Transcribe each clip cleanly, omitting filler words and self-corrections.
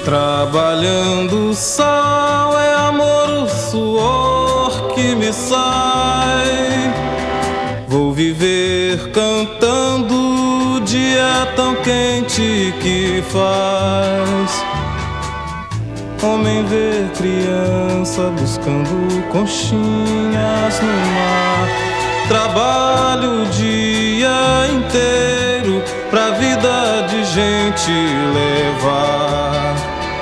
Trabalhando o sol é amor, o suor que me sai. Vou viver cantando o dia tão quente que faz. Homem vê criança buscando conchinhas no mar. Trabalho o dia inteiro pra vida de gente levar.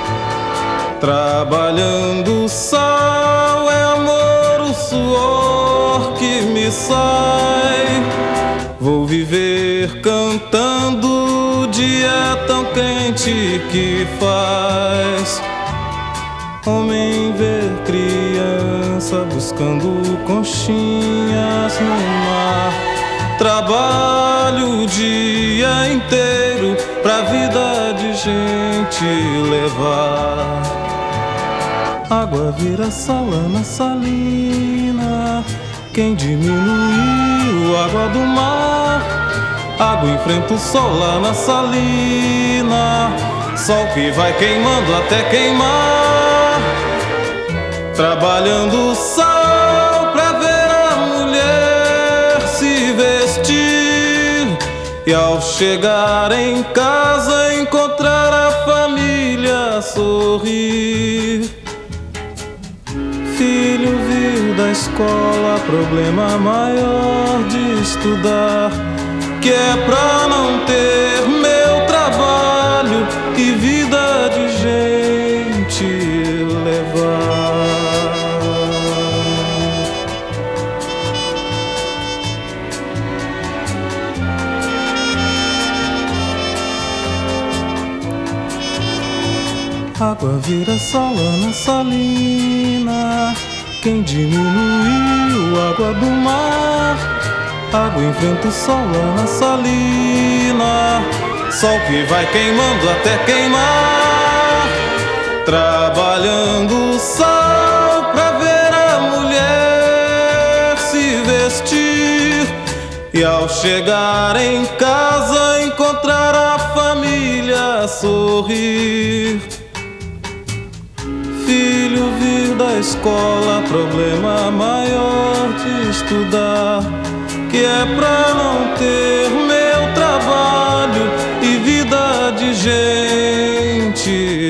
Trabalhando o sol é amor, o suor que me sai. Vou viver cantando o dia tão quente que faz. Homem vê criança buscando conchinhas no mar. Trabalho o dia inteiro pra vida de gente levar. Água vira sala na salina. Quem diminuiu a água do mar? Água enfrenta o sol lá na salina. Sol que vai queimando até queimar. Trabalhando o sol pra ver a mulher se vestir. E ao chegar em casa encontrar a família sorrir. Filho vir da escola, problema maior de estudar, que é pra não ter meu trabalho e vida de gente levar. Água vira sala na salina. Quem diminuiu a água do mar? Água enfrenta o sol lá na salina. Sol que vai queimando até queimar. Trabalhando o sol pra ver a mulher se vestir. E ao chegar em casa encontrar a família sorrir. Filho vir da escola, problema maior de estudar, que é pra não ter meu trabalho e vida de gente